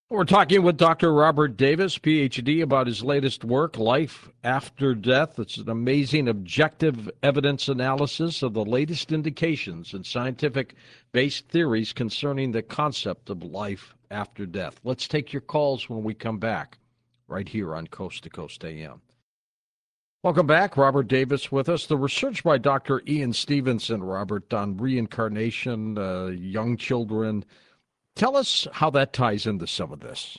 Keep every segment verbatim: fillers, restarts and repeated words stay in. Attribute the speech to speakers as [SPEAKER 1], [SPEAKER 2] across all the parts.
[SPEAKER 1] We're talking with Doctor Robert Davis, P H D, about his latest work, Life After Death. It's an amazing objective evidence analysis of the latest indications and scientific based theories concerning the concept of life after death. Let's take your calls when we come back, right here on Coast to Coast A M. Welcome back. Robert Davis with us. The research by Doctor Ian Stevenson, Robert, on reincarnation, uh, young children. Tell us how that ties into some of this.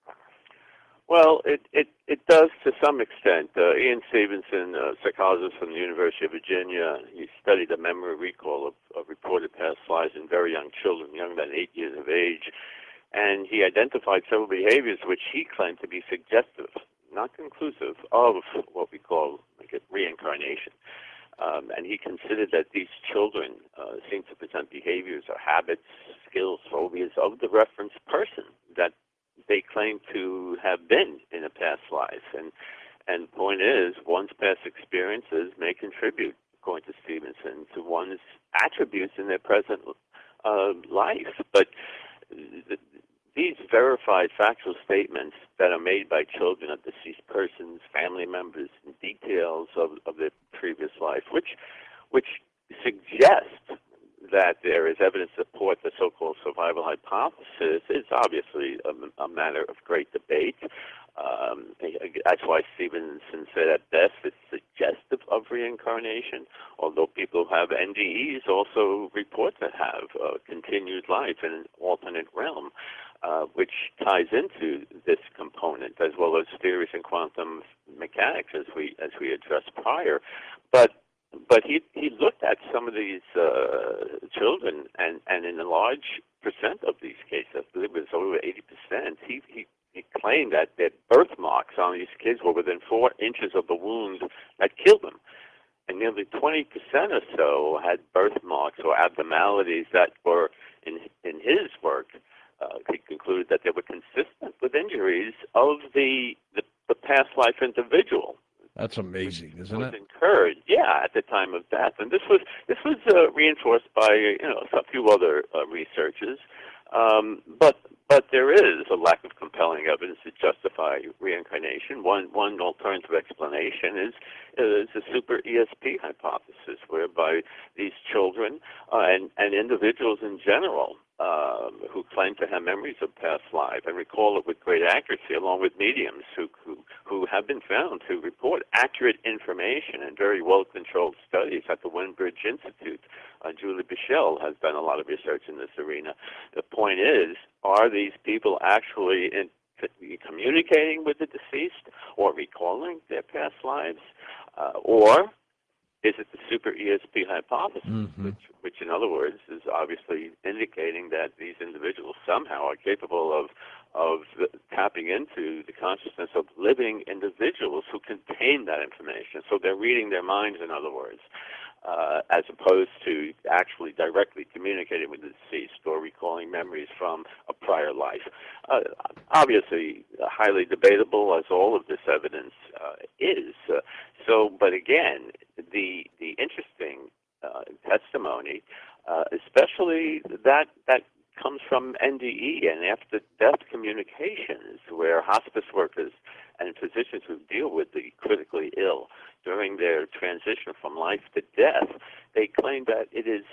[SPEAKER 2] Well, it, it, it does to some extent. Uh, Ian Stevenson, a psychologist from the University of Virginia, he studied the memory recall of, of reported past lives in very young children, younger than eight years of age, and he identified several behaviors which he claimed to be suggestive, not conclusive, of what we call like, reincarnation. Um, and he considered that these children uh, seem to present behaviors or habits, skills, phobias of the reference person that they claim to have been in a past life. And and the point is, one's past experiences may contribute, according to Stevenson, to one's attributes in their present uh, life. But the, these verified factual statements that are made by children of deceased persons, family members, and details of, of their previous life, which which suggest that there is evidence to support the so-called survival hypothesis, is obviously a, a matter of great debate. Um, that's why Stevenson said at best it's suggestive of reincarnation, although people who have N D Es also report to have uh, continued life in an alternate realm, uh, which ties into this component, as well as theories in quantum mechanics, as we as we addressed prior. But But he he looked at some of these uh, children, and, and in a large percent of these cases, I believe it was over eighty percent, he, he, he claimed that their birthmarks on these kids were within four inches of the wound that killed them. And nearly twenty percent or so had birthmarks or abnormalities that were, in, in his work, uh, he concluded that they were consistent with injuries of the, the, the past life individual.
[SPEAKER 1] That's amazing, isn't
[SPEAKER 2] was
[SPEAKER 1] it?
[SPEAKER 2] incurred, yeah, at the time of death, and this was this was uh, reinforced by you know a few other uh, researchers, um, but but there is a lack of compelling evidence to justify reincarnation. One one alternative explanation is is the super E S P hypothesis, whereby these children uh, and and individuals in general um, who claim to have memories of past life and recall it with great accuracy, along with mediums who who, who have been found to report accurate information in very well-controlled studies at the Windbridge Institute. Uh, Julie Bichel has done a lot of research in this arena. The point is, are these people actually in, communicating with the deceased or recalling their past lives, uh, or is it the super E S P hypothesis,
[SPEAKER 1] Mm-hmm.
[SPEAKER 2] which, which in other words is obviously indicating that these individuals somehow are capable of of tapping into the consciousness of living individuals who contain that information. So they're reading their minds, in other words, uh, as opposed to actually directly communicating with the deceased or recalling memories from a prior life. Uh, obviously, uh, highly debatable, as all of this evidence uh, is. Uh, so, but again, the the interesting uh, testimony, uh, especially that that comes from N D E and after-death communications, where hospice workers and physicians who deal with the critically ill during their transition from life to death, they claim that it is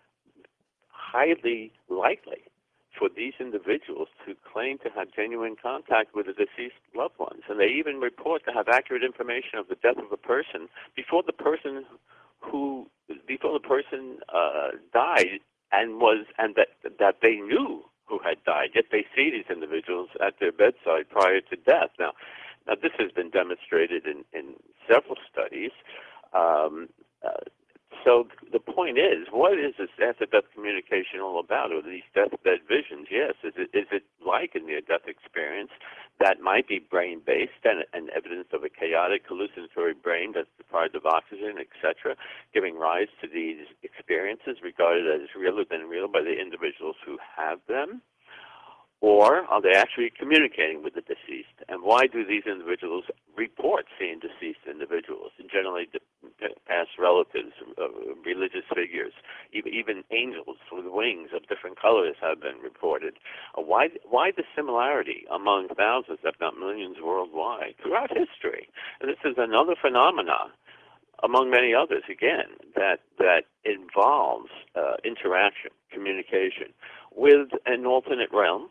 [SPEAKER 2] highly likely for these individuals to claim to have genuine contact with the deceased loved ones. And they even report to have accurate information of the death of a person before the person who, before the person uh, died and was, and that, that they knew who had died, yet they see these individuals at their bedside prior to death. Now, now this has been demonstrated in, in several studies. Um, uh, So the point is, what is this after-death communication all about, or these deathbed visions? Yes, is it, is it like a near-death experience that might be brain-based and, and evidence of a chaotic hallucinatory brain that's deprived of oxygen, et cetera, giving rise to these experiences regarded as realer than real by the individuals who have them? Or are they actually communicating with the deceased? And why do these individuals report seeing deceased individuals? And generally, past relatives, uh, religious figures, even, even angels with wings of different colors have been reported. Uh, why, why the similarity among thousands, if not millions, worldwide throughout history? And this is another phenomenon, among many others, again, that that involves uh, interaction, communication with an alternate realm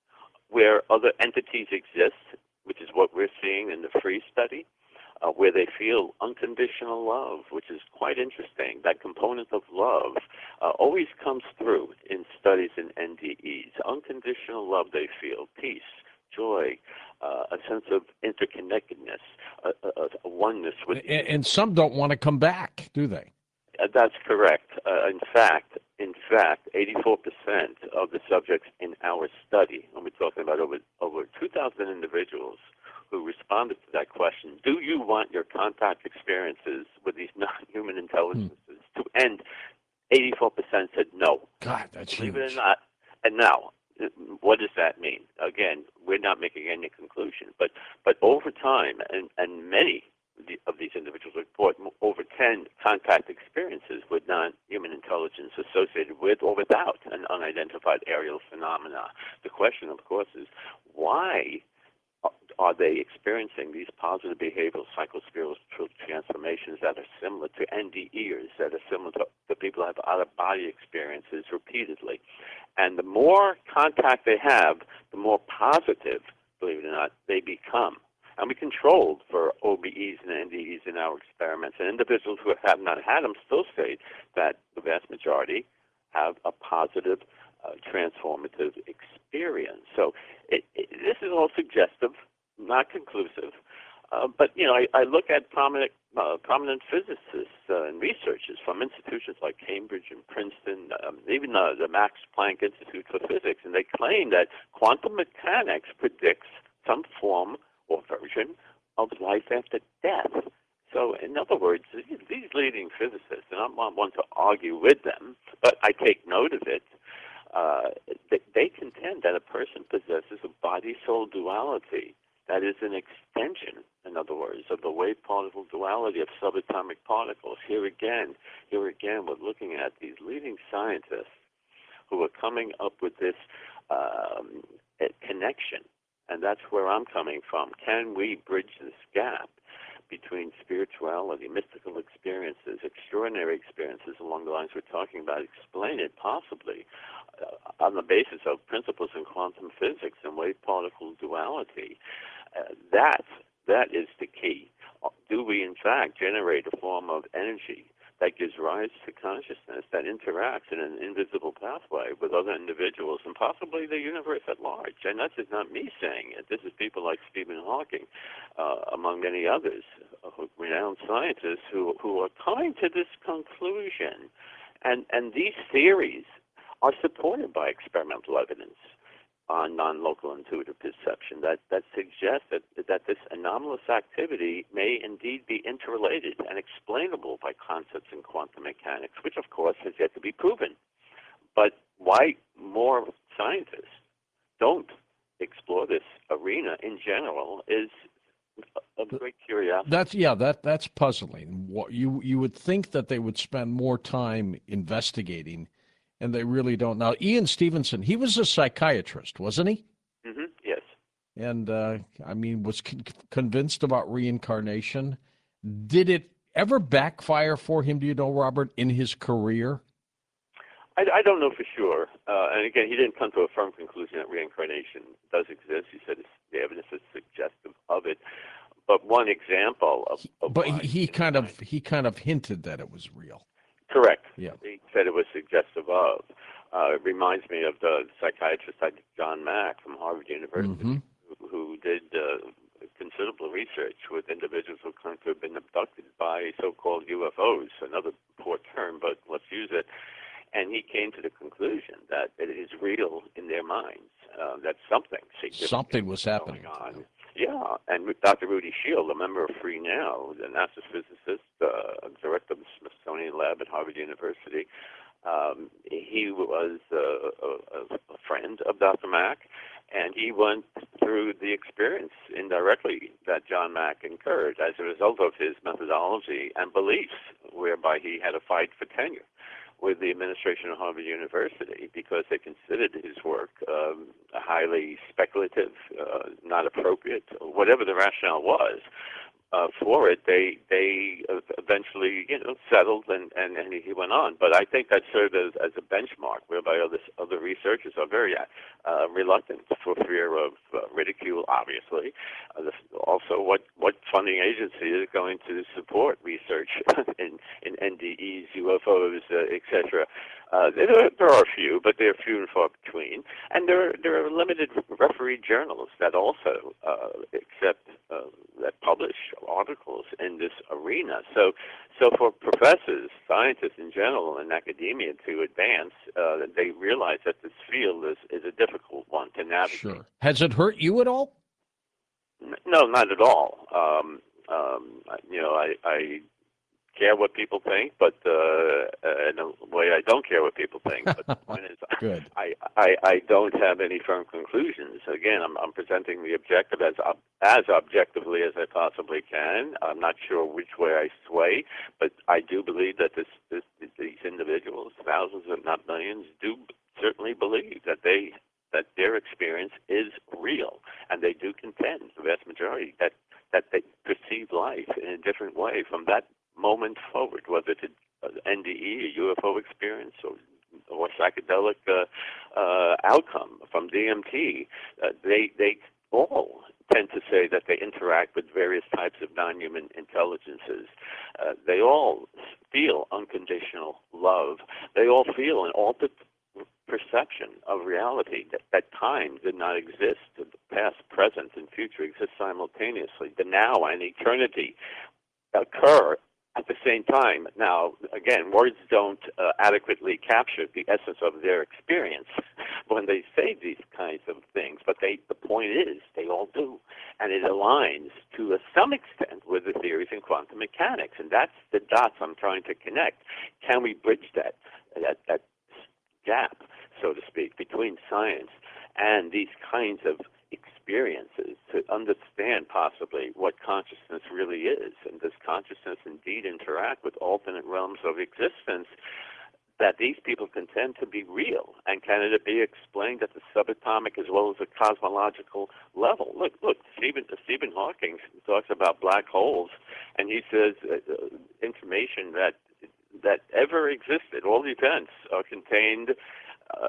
[SPEAKER 2] where other entities exist, which is what we're seeing in the Free study, uh, where they feel unconditional love, which is quite interesting. That component of love uh, always comes through in studies in N D Es. Unconditional love they feel, peace, joy, uh, a sense of interconnectedness, a, a, a oneness with.
[SPEAKER 1] And, and some don't want to come back, do they?
[SPEAKER 2] Uh, that's correct. Uh, in fact, in fact, eighty-four percent of the subjects in our study, and we're talking about over over two thousand individuals who responded to that question, do you want your contact experiences with these non-human intelligences hmm. to end? eighty-four percent said no.
[SPEAKER 1] God, that's
[SPEAKER 2] Believe
[SPEAKER 1] huge.
[SPEAKER 2] it or not. And now, what does that mean? Again, we're not making any conclusion, but but over time, and, and many of these individuals report over ten contact experiences with non-human intelligence associated with or without an unidentified aerial phenomena. The question, of course, is why are they experiencing these positive behavioral psychospiritual transformations that are similar to N D Ers, that are similar to, to people who have out-of-body experiences repeatedly? And the more contact they have, the more positive, believe it or not, they become. And we controlled for O B Es and N D Es in our experiments. And individuals who have not had them still state that the vast majority have a positive, uh, transformative experience. So it, it, this is all suggestive, not conclusive. Uh, but, you know, I, I look at prominent uh, prominent physicists uh, and researchers from institutions like Cambridge and Princeton, um, even uh, the Max Planck Institute for Physics, and they claim that quantum mechanics predicts some form or version of life after death. So, in other words, these, these leading physicists, and I'm not one to argue with them, but I take note of it, uh, they, they contend that a person possesses a body-soul duality that is an extension, in other words, of the wave-particle duality of subatomic particles. Here again, here again, we're looking at these leading scientists who are coming up with this um, connection. And that's where I'm coming from. Can we bridge this gap between spirituality, mystical experiences, extraordinary experiences along the lines we're talking about, explain it possibly uh, on the basis of principles in quantum physics and wave-particle duality? Uh, that, that is the key. Do we, in fact, generate a form of energy that gives rise to consciousness that interacts in an invisible pathway with other individuals and possibly the universe at large? And that's just not me saying it. This is people like Stephen Hawking, uh, among many others, uh, renowned scientists who, who are coming to this conclusion. And, and these theories are supported by experimental evidence on non-local intuitive perception that, that suggests that, that this anomalous activity may indeed be interrelated and explainable by concepts in quantum mechanics, which of course has yet to be proven. But why more scientists don't explore this arena in general is of great curiosity.
[SPEAKER 1] That's yeah, that that's puzzling. What you you would think that they would spend more time investigating, and they really don't. Now, Ian Stevenson, he was a psychiatrist, wasn't he?
[SPEAKER 2] Mm-hmm. Yes.
[SPEAKER 1] And, uh, I mean, was con- convinced about reincarnation. Did it ever backfire for him, do you know, Robert, in his career?
[SPEAKER 2] I, I don't know for sure. Uh, and, again, he didn't come to a firm conclusion that reincarnation does exist. He said it's, the evidence is suggestive of it. But one example of, of
[SPEAKER 1] but he, he kind of he kind of hinted that it was real.
[SPEAKER 2] Correct.
[SPEAKER 1] Yeah.
[SPEAKER 2] He said it was suggestive of. Uh, it reminds me of the psychiatrist John Mack from Harvard University, mm-hmm. who, who did uh, considerable research with individuals who claim to have been abducted by so-called U F Os, another poor term, but let's use it. And he came to the conclusion that it is real in their minds, uh, that something significant
[SPEAKER 1] something was happening
[SPEAKER 2] on. Yeah, and with Doctor Rudy Shield, a member of Free Now, the NASA physicist, uh, director of the Smithsonian Lab at Harvard University, um, he was uh, a, a friend of Doctor Mack, and he went through through the experience indirectly that John Mack incurred as a result of his methodology and beliefs, whereby he had a fight for tenure with the administration of Harvard University because they considered his work um, highly speculative, uh, not appropriate, whatever the rationale was. Uh, for it, they they eventually you know settled and, and, and he went on. But I think that served as, as a benchmark whereby other other researchers are very uh, reluctant for fear of uh, ridicule. Obviously, uh, this, also what what funding agency is going to support research in in N D Es, U F Os, uh, et cetera. Uh, there, there are a few, but they're few and far between. And there there are limited referee journals that also uh, accept uh, that publish articles in this arena. So, so for professors, scientists in general, and academia to advance, uh, they realize that this field is, is a difficult one to navigate.
[SPEAKER 1] Sure. Has it hurt you at all?
[SPEAKER 2] No, not at all. Um, um, you know, I, I care what people think, but uh, in a way I don't care what people think. But the point is,
[SPEAKER 1] Good.
[SPEAKER 2] I, I, I don't have any firm conclusions. Again, I'm, I'm presenting the objective as as objectively as I possibly can. I'm not sure which way I sway, but I do believe that this, this these individuals, thousands if not millions, do certainly believe that they that their experience is real, and they do contend, the vast majority, that that they perceive life in a different way from that moment forward, whether it's an N D E, a U F O experience, or or psychedelic uh, uh, outcome from D M T. Uh, they they all tend to say that they interact with various types of non-human intelligences. Uh, they all feel unconditional love. They all feel an altered perception of reality, that, that time did not exist. The past, present, and future exist simultaneously. The now and eternity occur at the same time. Now, again, words don't uh, adequately capture the essence of their experience when they say these kinds of things, but they, the point is they all do. And it aligns to a, some extent with the theories in quantum mechanics, and that's the dots I'm trying to connect. Can we bridge that, that, that gap, so to speak, between science and these kinds of experiences to understand possibly what consciousness really is? And does consciousness indeed interact with alternate realms of existence that these people contend to be real? And can it be explained at the subatomic as well as the cosmological level? Look, look, Stephen, Stephen Hawking talks about black holes, and he says uh, information that that ever existed, all the events are contained uh,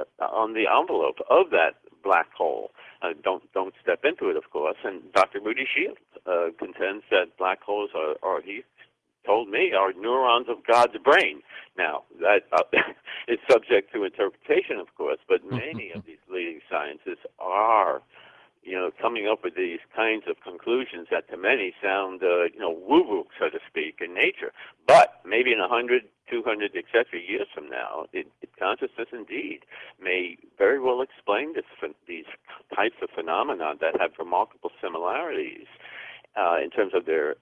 [SPEAKER 2] on the envelope of that black hole. Uh, don't don't step into it, of course. And Doctor Moody Shields uh, contends that black holes are, are, he told me, are neurons of God's brain. Now, that uh, is subject to interpretation, of course, but many of these leading scientists are, you know, coming up with these kinds of conclusions that to many sound, uh, you know, woo-woo, so to speak, in nature. But maybe in a hundred, two hundred, et cetera years from now, it, it, consciousness indeed may very well explain this, these types of phenomena that have remarkable similarities uh, in terms of their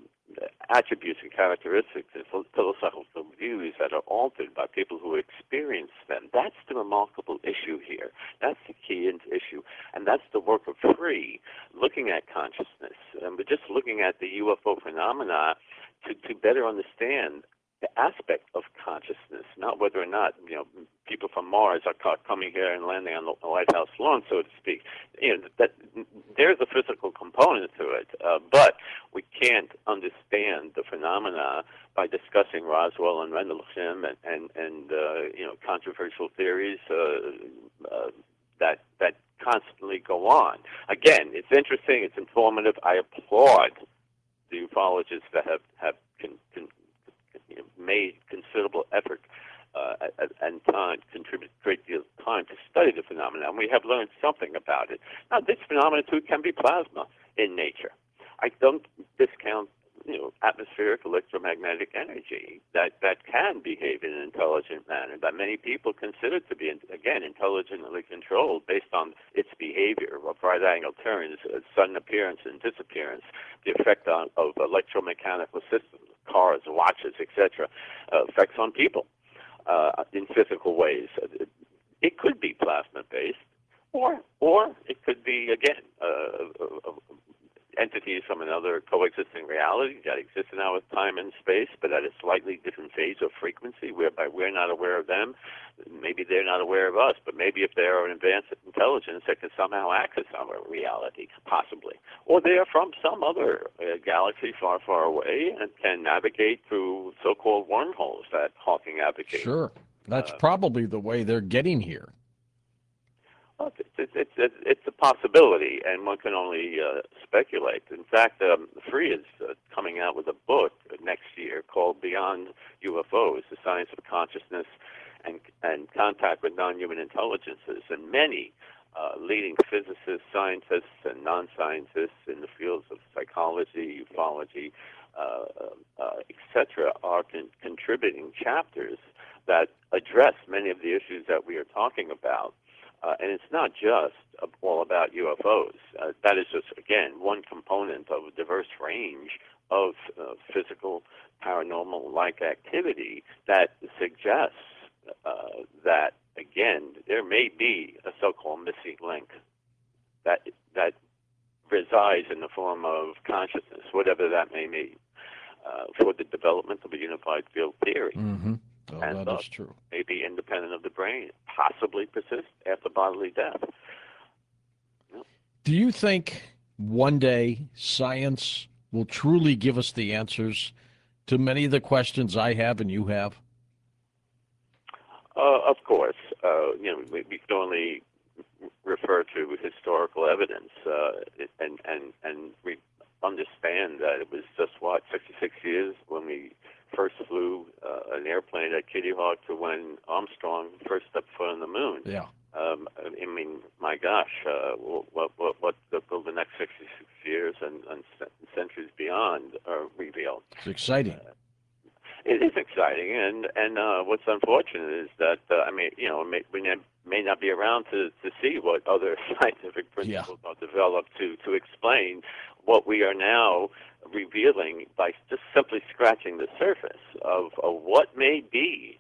[SPEAKER 2] attributes and characteristics and philosophical views that are altered by people who experience them. That's the remarkable issue here. That's the key issue. And that's the work of Free, looking at consciousness. And we're just looking at the U F O phenomena to, to better understand the aspect of consciousness, not whether or not, you know, people from Mars are ca- coming here and landing on the White House lawn, so to speak. You know, that there's a physical component to it, uh, but we can't understand the phenomena by discussing Roswell and Rendlesham and and, and uh, you know, controversial theories uh, uh, that that constantly go on. Again, it's interesting, it's informative. I applaud the ufologists that have have con, con, made considerable effort uh, and time, contribute a great deal of time to study the phenomena, and we have learned something about it. Now, this phenomenon, too, can be plasma in nature. I don't discount, you know, atmospheric electromagnetic energy that, that can behave in an intelligent manner, that many people consider to be, again, intelligently controlled based on its behavior of right-angle turns, sudden appearance and disappearance, the effect on, of electromechanical systems, cars, watches, et cetera, uh, effects on people uh, in physical ways. It could be plasma-based. Or, or it could be, again, uh, uh, entities from another coexisting reality that exist in our time and space, but at a slightly different phase or frequency, whereby we're not aware of them. Maybe they're not aware of us, but maybe if they are an advanced intelligence that can somehow access our reality, possibly. Or they are from some other uh, galaxy far, far away and can navigate through so-called wormholes that Hawking advocates.
[SPEAKER 1] Sure. That's
[SPEAKER 2] Uh,
[SPEAKER 1] probably the way they're getting here.
[SPEAKER 2] Well, it's, it's, it's, it's a possibility, and one can only uh, speculate. In fact, um, Free is uh, coming out with a book next year called Beyond U F Os, The Science of Consciousness and, and Contact with Non-Human Intelligences. And many uh, leading physicists, scientists, and non-scientists in the fields of psychology, ufology, uh, uh, et cetera, are con- contributing chapters that address many of the issues that we are talking about. Uh, and it's not just all about U F Os. Uh, that is just, again, one component of a diverse range of uh, physical, paranormal-like activity that suggests uh, that, again, there may be a so-called missing link that that resides in the form of consciousness, whatever that may mean, uh, for the development of a unified field theory.
[SPEAKER 1] Mm-hmm. Oh,
[SPEAKER 2] And
[SPEAKER 1] that
[SPEAKER 2] thus,
[SPEAKER 1] is true.
[SPEAKER 2] may be independent of the brain, possibly persist after bodily death.
[SPEAKER 1] Do you think one day science will truly give us the answers to many of the questions I have and you have?
[SPEAKER 2] Uh, of course, uh, you know, we, we can only refer to historical evidence, uh, and and and we understand that it was just what sixty-six years when we first flew uh, an airplane at Kitty Hawk to when Armstrong first stepped foot on the moon.
[SPEAKER 1] Yeah.
[SPEAKER 2] Um, I mean, my gosh, uh, what what what the, the next sixty-six years and, and centuries beyond uh, reveal.
[SPEAKER 1] It's exciting.
[SPEAKER 2] Uh, It is exciting, and and uh, what's unfortunate is that uh, I mean, you know, may, we may not be around to, to see what other scientific principles
[SPEAKER 1] Yeah.
[SPEAKER 2] are developed to to explain what we are now revealing by just simply scratching the surface of, of what may be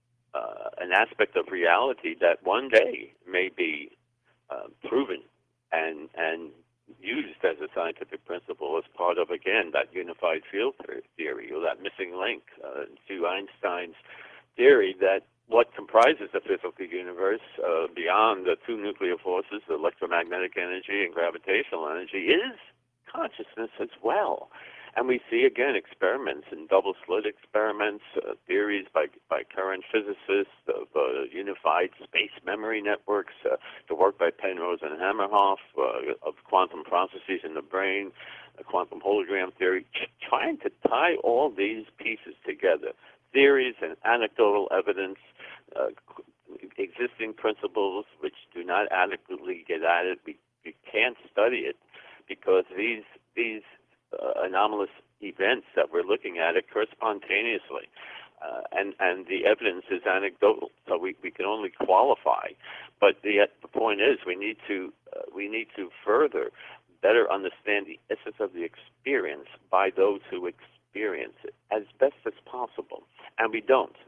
[SPEAKER 2] uh, an aspect of reality that one day may be uh, proven and and used as a scientific principle as part of, again, that unified field theory, or that missing link uh, to Einstein's theory that what comprises the physical universe uh, beyond the two nuclear forces, electromagnetic energy and gravitational energy, is consciousness as well. And we see, again, experiments and double-slit experiments, uh, theories by by current physicists of uh, unified space memory networks, uh, the work by Penrose and Hammerhoff uh, of quantum processes in the brain, uh, quantum hologram theory, ch- trying to tie all these pieces together, theories and anecdotal evidence, uh, existing principles which do not adequately get at it. We, we can't study it because these these Uh, anomalous events that we're looking at occur spontaneously, uh, and and the evidence is anecdotal, so we, we can only qualify. But the the point is, we need to uh, we need to further better understand the essence of the experience by those who experience it as best as possible, and we don't.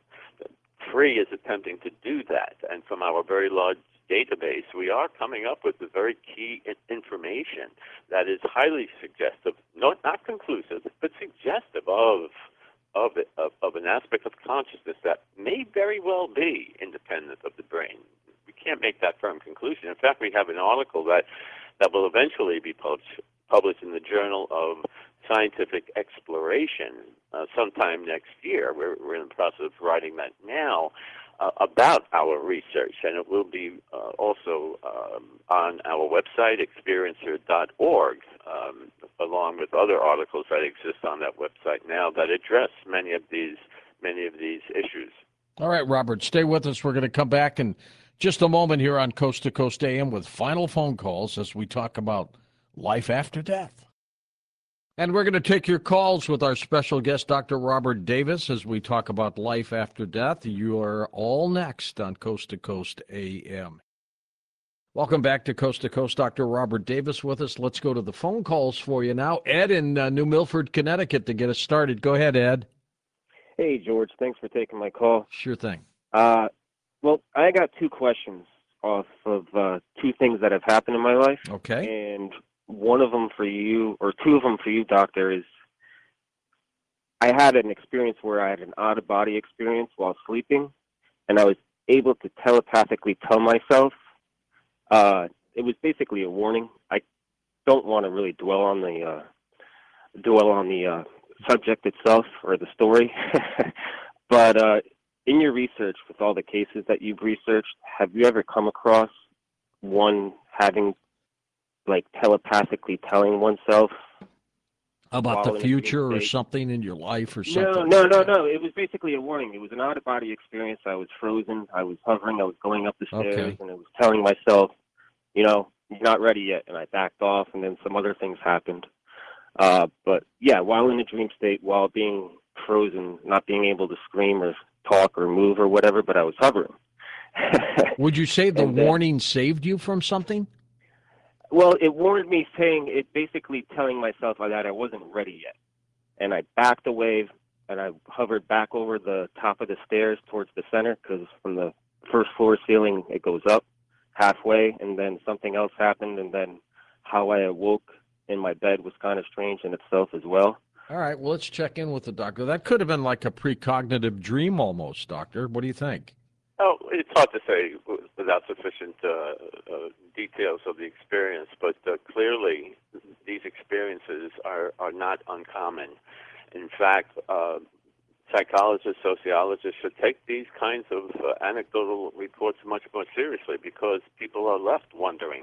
[SPEAKER 2] Free is attempting to do that, and from our very large database, we are coming up with the very key information that is highly suggestive, not not conclusive, but suggestive of of, it, of of an aspect of consciousness that may very well be independent of the brain. We can't make that firm conclusion. In fact, we have an article that that will eventually be published published in the Journal of Scientific Exploration uh, sometime next year. We're we're in the process of writing that now. Uh, about our research, and it will be uh, also um, on our website, experiencer dot org, um, along with other articles that exist on that website now that address many of these many of these issues.
[SPEAKER 1] All right, Robert, stay with us. We're going to come back in just a moment here on Coast to Coast A M with final phone calls as we talk about life after death. And we're going to take your calls with our special guest, Doctor Robert Davis, as we talk about life after death. You are all next on Coast to Coast A M. Welcome back to Coast to Coast. Doctor Robert Davis with us. Let's go to the phone calls for you now. Ed in uh, New Milford, Connecticut, to get us started. Go ahead, Ed.
[SPEAKER 3] Hey, George. Thanks for taking my call.
[SPEAKER 1] Sure thing.
[SPEAKER 3] Uh, well, I got two questions. off of uh, two things that have happened in my life.
[SPEAKER 1] Okay.
[SPEAKER 3] And one of them for you, or two of them for you, doctor, is I had an experience where I had an out-of-body experience while sleeping, and I was able to telepathically tell myself. Uh, it was basically a warning. I don't want to really dwell on the uh, dwell on the uh, subject itself or the story, but uh, in your research with all the cases that you've researched, have you ever come across one having like telepathically telling oneself
[SPEAKER 1] About
[SPEAKER 3] while
[SPEAKER 1] the
[SPEAKER 3] in a dream
[SPEAKER 1] future or
[SPEAKER 3] state?
[SPEAKER 1] something in your life or
[SPEAKER 3] No,
[SPEAKER 1] something
[SPEAKER 3] no,
[SPEAKER 1] like
[SPEAKER 3] no,
[SPEAKER 1] that?
[SPEAKER 3] no. It was basically a warning. It was an out-of-body experience. I was frozen. I was hovering. I was going up the stairs,
[SPEAKER 1] Okay.
[SPEAKER 3] and it was telling myself, you know, you're not ready yet. And I backed off, and then some other things happened. Uh, but yeah, while in a dream state, while being frozen, not being able to scream or talk or move or whatever, but I was hovering.
[SPEAKER 1] Would you say the
[SPEAKER 3] And then,
[SPEAKER 1] warning saved you from something?
[SPEAKER 3] well, it warned me, saying it basically telling myself that I wasn't ready yet. And I backed away, and I hovered back over the top of the stairs towards the center, because from the first floor ceiling it goes up halfway, and then something else happened, and then how I awoke in my bed was kind of strange in itself as well.
[SPEAKER 1] All right, well, let's check in with the doctor. That could have been like a precognitive dream almost, doctor. What do you think?
[SPEAKER 2] Oh, it's hard to say without sufficient uh, uh, details of the experience, but uh, clearly these experiences are, are not uncommon. In fact, uh, psychologists, sociologists should take these kinds of uh, anecdotal reports much more seriously, because people are left wondering,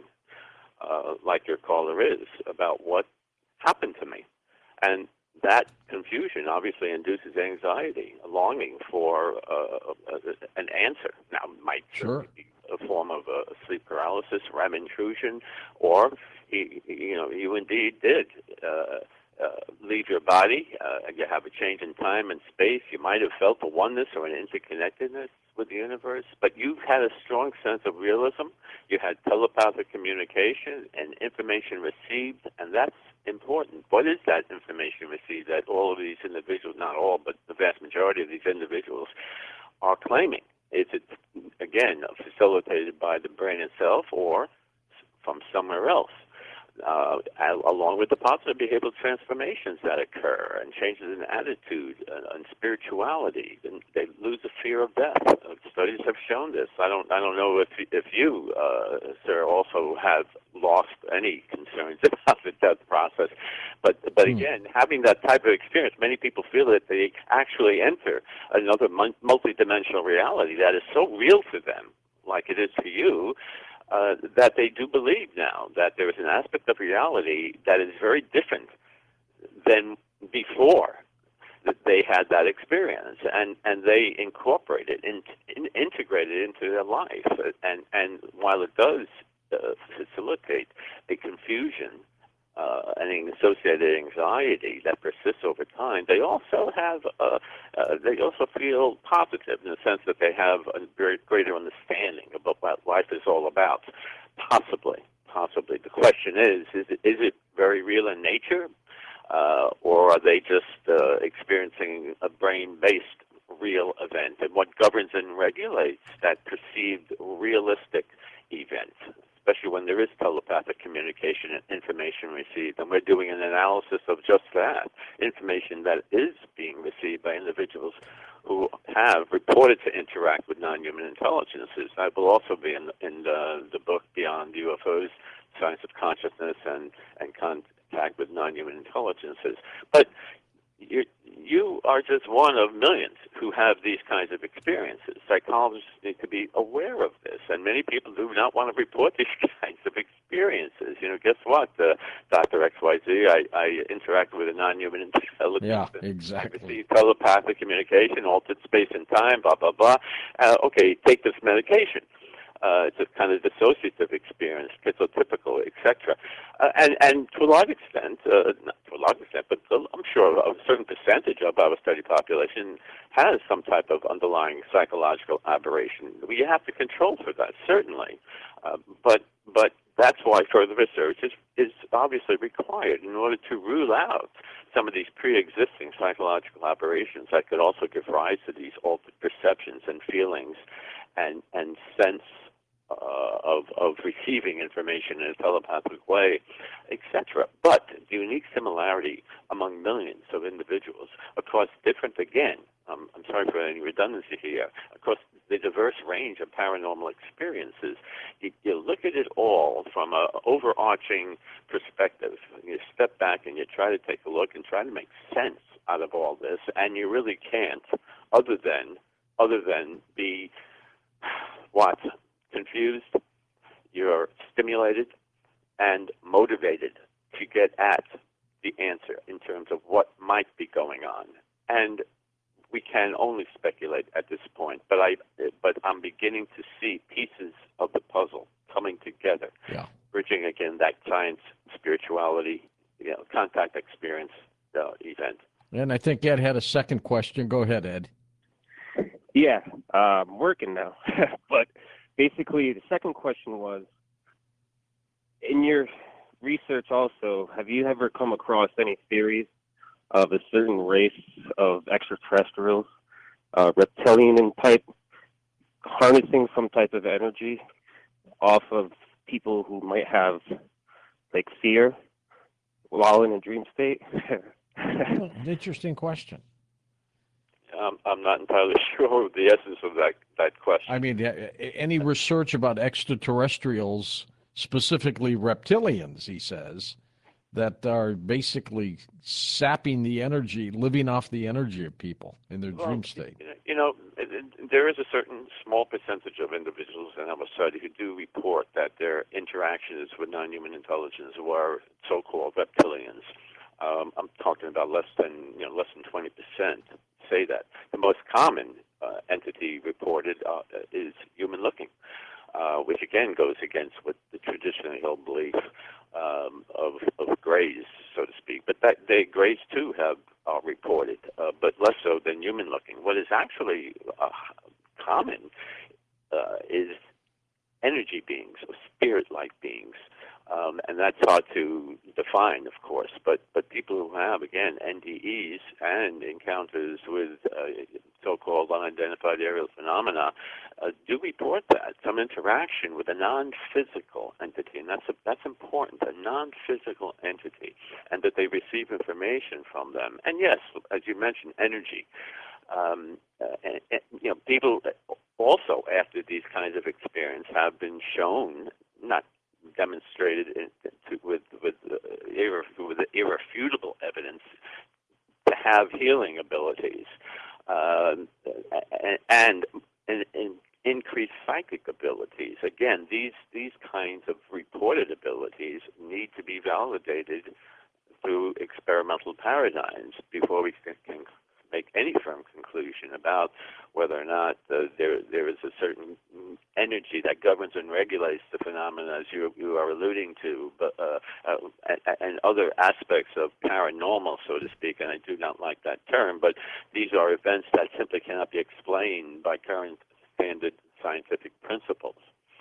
[SPEAKER 2] uh, like your caller is, about what happened to me. And that confusion obviously induces anxiety, a longing for uh, an answer. Now, it might
[SPEAKER 1] Sure.
[SPEAKER 2] be a form of uh, sleep paralysis, R E M intrusion, or he, you know, you indeed did uh, uh, leave your body. Uh, you have a change in time and space. You might have felt a oneness or an interconnectedness with the universe, but you've had a strong sense of realism. You had telepathic communication and information received, and that's important. What is that information received that all of these individuals, not all, but the vast majority of these individuals are claiming? Is it, again, facilitated by the brain itself or from somewhere else? Uh, along with the positive behavioral transformations that occur and changes in attitude and, and spirituality, and they lose the fear of death. Uh, studies have shown this. I don't, I don't know if if you, uh, sir, also have lost any concerns about the death process, but but
[SPEAKER 1] Hmm.
[SPEAKER 2] again, having that type of experience, many people feel that they actually enter another multidimensional reality that is so real to them, like it is to you. Uh, that they do believe now that there is an aspect of reality that is very different than before that they had that experience, and, and they incorporate it, in, in, integrate it into their life. And, and while it does uh, facilitate a confusion uh, and an associated anxiety that persists over time, they also have uh, uh, they also feel positive in the sense that they have a very greater understanding about what life is all about. Possibly, possibly. The question is: is it, is it very real in nature, uh, or are they just uh, experiencing a brain-based real event? And what governs and regulates that perceived realistic event, especially when there is telepathic communication and information received. And we're doing an analysis of just that, information that is being received by individuals who have reported to interact with non-human intelligences. That will also be in, in the, the book Beyond U F Os, Science of Consciousness and, and Contact with Non-Human Intelligences. But you you are just one of millions who have these kinds of experiences. Psychologists need to be aware of this, and many people do not want to report these kinds of experiences. You know, guess what, uh, Doctor X Y Z, I, I interacted with a non-human intelligence.
[SPEAKER 1] Yeah,
[SPEAKER 2] and
[SPEAKER 1] exactly.
[SPEAKER 2] received telepathic communication, altered space and time, blah, blah, blah. Uh, okay, take this medication. Uh, it's a kind of dissociative experience, schizotypical, et cetera. Uh, and, and to a large extent, uh, not to a large extent, but I'm sure a certain percentage of our study population has some type of underlying psychological aberration. We have to control for that, certainly. Uh, but but that's why further research is, is obviously required in order to rule out some of these pre-existing psychological aberrations that could also give rise to these altered perceptions and feelings and, and sense uh, of, of receiving information in a telepathic way, et cetera. But the unique similarity among millions of individuals across different, again, um, I'm sorry for any redundancy here, across the diverse range of paranormal experiences, you, you look at it all from an overarching perspective. You step back and you try to take a look and try to make sense out of all this, and you really can't, other than other than be what? Confused, you're stimulated, and motivated to get at the answer in terms of what might be going on. And we can only speculate at this point, but I but I'm beginning to see pieces of the puzzle coming together,
[SPEAKER 1] Yeah.
[SPEAKER 2] bridging again that science, spirituality, you know, contact experience uh, event.
[SPEAKER 1] And I think Ed had a second question. Go ahead, Ed.
[SPEAKER 3] Yeah, uh, I'm working now. But basically, the second question was, in your research also, have you ever come across any theories of a certain race of extraterrestrials, uh, reptilian type, harnessing some type of energy off of people who might have, like, fear while in a dream state?
[SPEAKER 1] An interesting question.
[SPEAKER 2] Um, I'm not entirely sure of the essence of that, that question.
[SPEAKER 1] I mean, any research about extraterrestrials, specifically reptilians, he says, that are basically sapping the energy, living off the energy of people in their
[SPEAKER 2] well,
[SPEAKER 1] dream state.
[SPEAKER 2] You know, it, it, there is a certain small percentage of individuals in our study who do report that their interactions with non-human intelligence were so-called reptilians. Um, I'm talking about less than, you know, less than twenty percent say that. The most common uh, entity reported uh, is human-looking, uh, which again goes against what the traditionally held belief um, of, of Greys, so to speak. But that they Greys too have uh, reported, uh, but less so than human-looking. What is actually uh, common uh, is energy beings or spirit-like beings. Um, and that's hard to define, of course, but, but people who have, again, N D Es and encounters with uh, so-called unidentified aerial phenomena uh, do report that, some interaction with a non-physical entity, and that's, a, that's important, a non-physical entity, and that they receive information from them. And yes, as you mentioned, energy. Um, uh, and, and, you know, people also, after these kinds of experiences, have been shown, not demonstrated in, to, with with, uh, irref- with irrefutable evidence, to have healing abilities uh, and, and, and, and increased psychic abilities. Again, these these kinds of reported abilities need to be validated through experimental paradigms before we can, can make any firm conclusion about whether or not uh, there there is a certain energy that governs and regulates the phenomena, as you you are alluding to, but uh, uh, and, and other aspects of paranormal, so to speak. And I do not like that term, but these are events that simply cannot be explained by current standard scientific principles.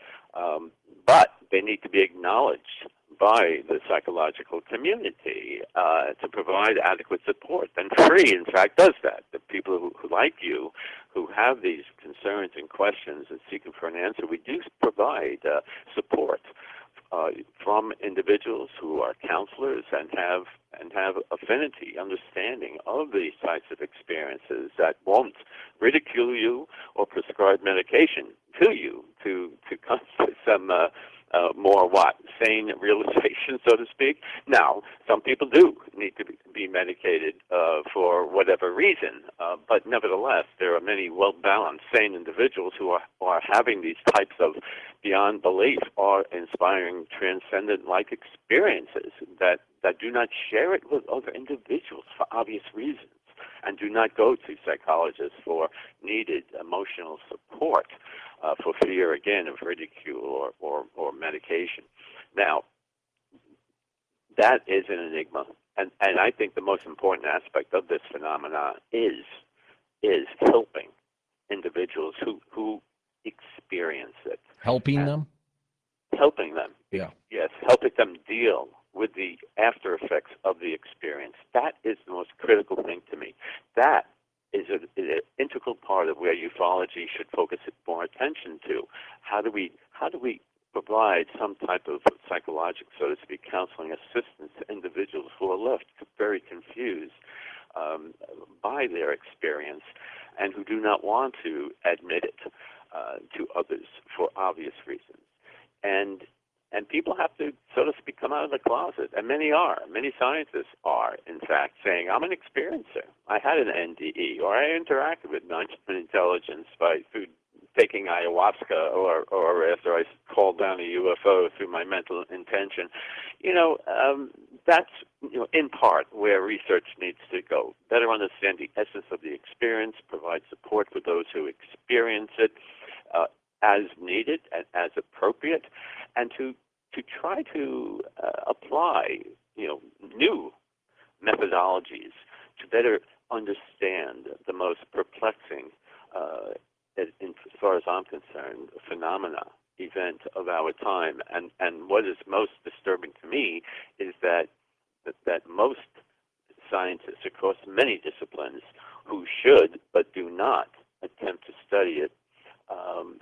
[SPEAKER 2] Um, but they need to be acknowledged by the psychological community uh, to provide adequate support. And free, in fact, does that. The people who, who, like you, who have these concerns and questions and seeking for an answer, we do provide uh, support uh, from individuals who are counselors and have and have affinity, understanding of these types of experiences that won't ridicule you or prescribe medication to you to to come to some uh, uh, more what sane realization, so to speak. Now, some people do need to be, be medicated uh, for whatever reason, uh, but nevertheless, there are many well-balanced, sane individuals who are who are having these types of beyond belief or inspiring transcendent-like experiences that that do not share it with other individuals for obvious reasons, and do not go to psychologists for needed emotional support uh, for fear, again, of ridicule or, or, or medication. Now, that is an enigma, and, and I think the most important aspect of this phenomena is is helping individuals who, who experience it.
[SPEAKER 1] Helping
[SPEAKER 2] and
[SPEAKER 1] them?
[SPEAKER 2] Helping them.
[SPEAKER 1] Yeah.
[SPEAKER 2] Yes, helping them deal with the after effects of the experience. That is the most critical thing to me. That is is an integral part of where ufology should focus more attention to. How do we how do we provide some type of psychological, so to speak, counseling assistance to individuals who are left very confused um, by their experience and who do not want to admit it uh, to others for obvious reasons. And and people have to, so to speak, come out of the closet, and many are. Many scientists are, in fact, saying, I'm an experiencer. I had an N D E, or I interacted with non-human intelligence by through taking ayahuasca, or, or after I called down a U F O through my mental intention. You know, um, that's, you know, in part where research needs to go. Better understand the essence of the experience, provide support for those who experience it uh, as needed and as appropriate, and to to try to uh, apply, you know, new methodologies to better understand the most perplexing, uh, as, as far as I'm concerned, phenomena, event of our time. And, and what is most disturbing to me is that, that that most scientists across many disciplines who should but do not attempt to study it um,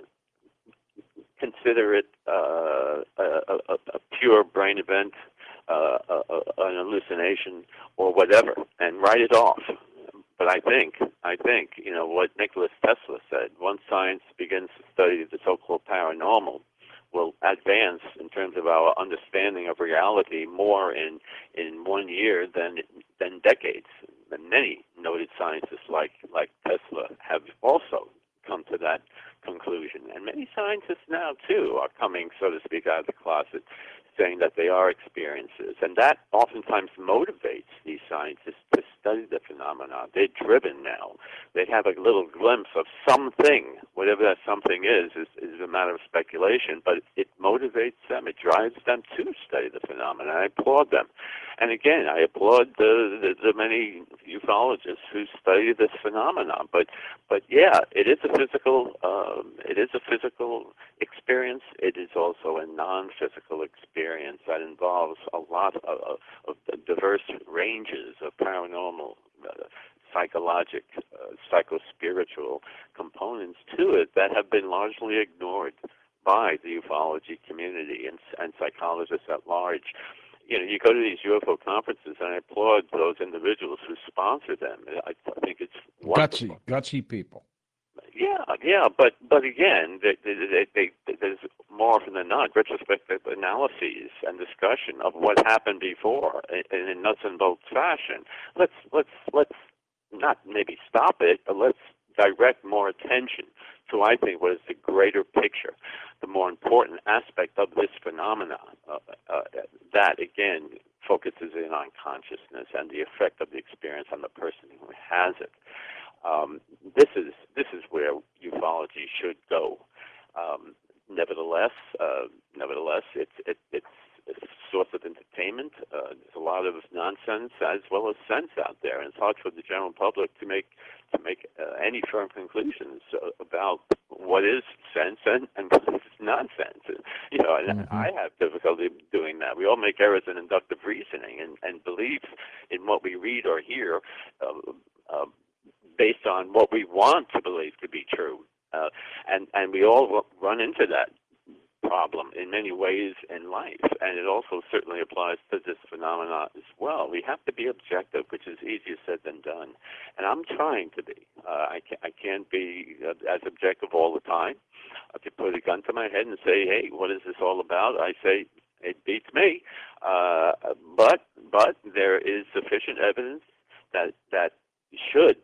[SPEAKER 2] consider it uh, a, a, a pure brain event, uh, a, a, an hallucination, or whatever, and write it off. But I think, I think, you know, what Nikola Tesla said, once science begins to study the so-called paranormal, will advance in terms of our understanding of reality more in, in one year than than decades. And many noted scientists like, like Tesla have also come to that conclusion. And many scientists now, too, are coming, so to speak, out of the closet, saying that they are experiences. And that oftentimes motivates these scientists to study the phenomena. They're driven now. They have a little glimpse of something. Whatever that something is, is, is a matter of speculation, but it motivates them. It drives them to study the phenomena. I applaud them. And again, I applaud the, the, the many ufologists who study this phenomenon. But, but yeah, it is a physical, um, it is a physical experience. It is also a non-physical experience that involves a lot of, of, of diverse ranges of paranormal, uh, psychologic, uh, psychospiritual components to it that have been largely ignored by the ufology community and, and psychologists at large. You know, you go to these U F O conferences, and I applaud those individuals who sponsor them. I, I think it's wonderful.
[SPEAKER 1] Gutsy, gutsy people.
[SPEAKER 2] Yeah, yeah, but but again, they, they, they, they, there's more often than not retrospective analyses and discussion of what happened before in, in nuts and bolts fashion. Let's let's let's not maybe stop it, but let's direct more attention to, I think, what is the greater picture, the more important aspect of this phenomenon. Uh, uh, that again focuses in on consciousness and the effect of the experience on the person who has it. Um, this is this is where ufology should go. Um, nevertheless, uh, nevertheless, it's it, it's a source of entertainment. Uh, there's a lot of nonsense as well as sense out there, and it's hard for the general public to make to make uh, any firm conclusions uh, about what is sense and, and what is nonsense. You know, and mm-hmm. I have difficulty doing that. We all make errors in inductive reasoning and, and beliefs in what we read or hear. Uh, uh, based on what we want to believe to be true. Uh, and, and we all run into that problem in many ways in life, and it also certainly applies to this phenomenon as well. We have to be objective, which is easier said than done, and I'm trying to be. Uh, I, can't, I can't be uh, as objective all the time. I could put a gun to my head and say, hey, what is this all about? I say, it beats me. Uh, but but there is sufficient evidence that that should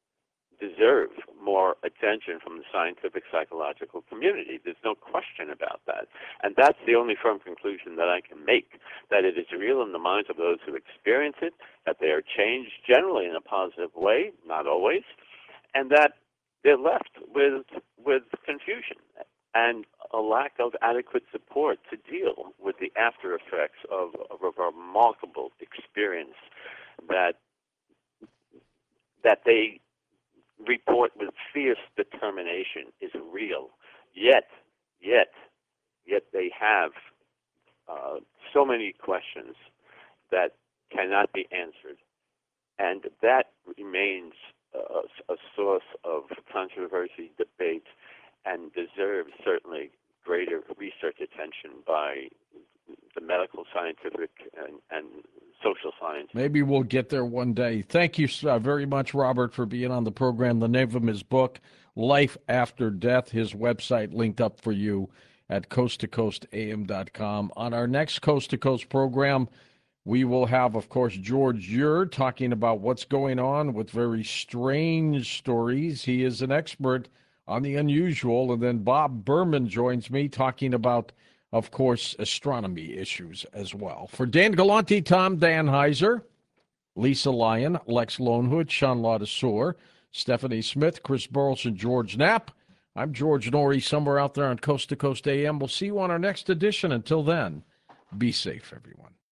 [SPEAKER 2] deserve more attention from the scientific psychological community. There's no question about that. And that's the only firm conclusion that I can make, that it is real in the minds of those who experience it, that they are changed generally in a positive way, not always, and that they're left with with confusion and a lack of adequate support to deal with the after effects of, of a remarkable experience that that they report with fierce determination is real. Yet, yet, yet they have uh, so many questions that cannot be answered. And that remains a, a source of controversy, debate, and deserves certainly greater research attention by the medical, scientific, and, and social science.
[SPEAKER 1] Maybe we'll get there one day. Thank you uh, very much, Robert, for being on the program. The name of his book, Life After Death, his website linked up for you at coast to coast a m dot com. On our next Coast to Coast program, we will have, of course, George Ure talking about what's going on with very strange stories. He is an expert on the unusual. And then Bob Berman joins me talking about, of course, astronomy issues as well. For Dan Galante, Tom Danheiser, Lisa Lyon, Lex Lonehood, Sean Ladouceur, Stephanie Smith, Chris Burleson, George Knapp, I'm George Norrie, somewhere out there on Coast to Coast A M. We'll see you on our next edition. Until then, be safe, everyone.